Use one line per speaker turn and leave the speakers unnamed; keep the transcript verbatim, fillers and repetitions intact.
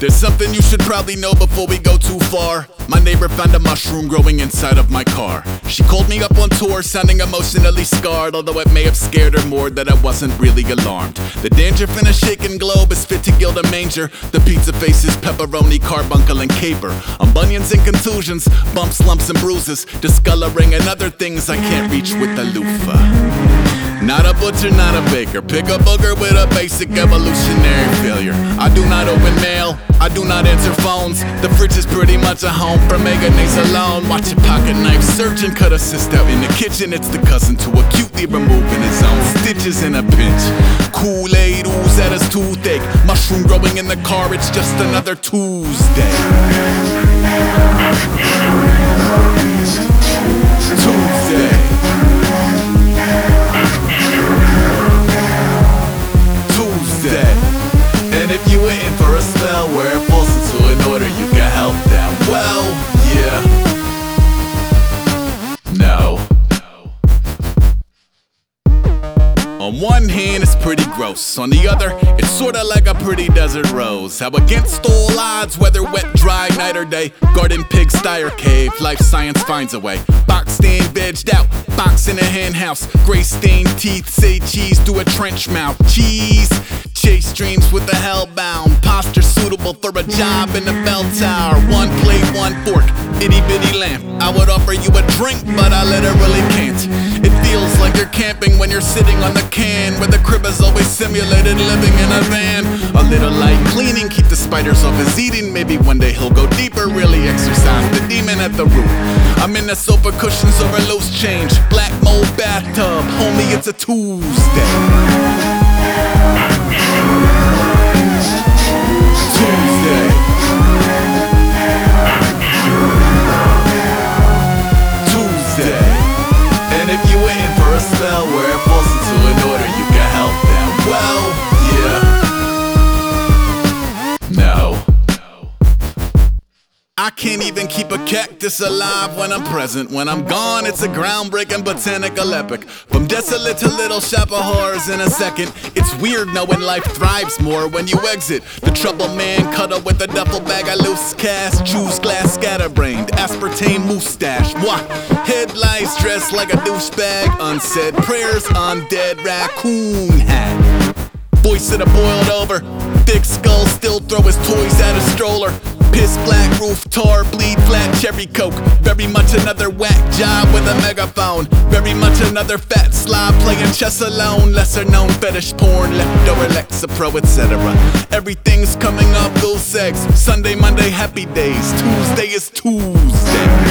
There's something you should probably know before we go too far. My neighbor found a mushroom growing inside of my car. She called me up on tour, sounding emotionally scarred, although it may have scared her more that I wasn't really alarmed. The dandruff in a shaken globe is fit to gild a manger. The pizza faces, pepperoni, carbuncle, and caper. On bunions and contusions, bumps, lumps, and bruises, discoloring and other things I can't reach with a loofah. Not a butcher, not a baker. Pick a booger with a basic evolutionary failure. I do not open mail, I do not answer phones. The fridge is pretty much a home for mayonnaise alone. Watch a pocket knife surgeon cut a cyst out in the kitchen. It's the cousin to acutely removing his own stitches in a pinch. Kool-Aid ooze at his toothache. Mushroom growing in the car, it's just another Tuesday. Tuesday. And if you were in for a spell where it falls into an order, you can help them. Well, yeah. No. On one hand, it's pretty gross. On the other, it's sorta like a pretty desert rose. How against all odds, whether wet, dry, night or day, garden, pig, sty, or cave, life science finds a way. Box stand, vegged out, box in a hen house. Gray stained teeth say cheese through a trench mouth. Cheese. Chase dreams with the hellbound. Posture suitable for a job in the bell tower. One plate, one fork, itty bitty lamp. I would offer you a drink, but I literally can't. It feels like you're camping when you're sitting on the can, where the crib is always simulated living in a van. A little light cleaning, keep the spiders off his eating. Maybe one day he'll go deeper, really exercise the demon at the root. I'm in the sofa cushions over loose change. Black mold bathtub, homie, it's a Tuesday. Tuesday. Tuesday. And if you were in for a spell where it falls into an order, you can help them. Well, yeah. No. I can't even keep a cactus alive when I'm present. When I'm gone, it's a groundbreaking botanical epic. From desolate to little shop of horrors in a second. It's weird knowing life thrives more when you exit. The trouble man cuddle with a duffel bag of loose cash. Juice glass scatterbrained, aspartame moustache. Mwah! Headlights dressed like a douchebag. Unsaid prayers, undead raccoon hat. Voice of the boiled over. Thick skull still throw his toys at a stroller. Piss black roof, tar, bleed flat, cherry coke. Very much another whack job with a megaphone. Very much another fat slob playing chess alone. Lesser known fetish porn, leftover Lexapro, et cetera. Everything's coming up, goose eggs. Sunday, Monday, happy days. Tuesday is Tuesday.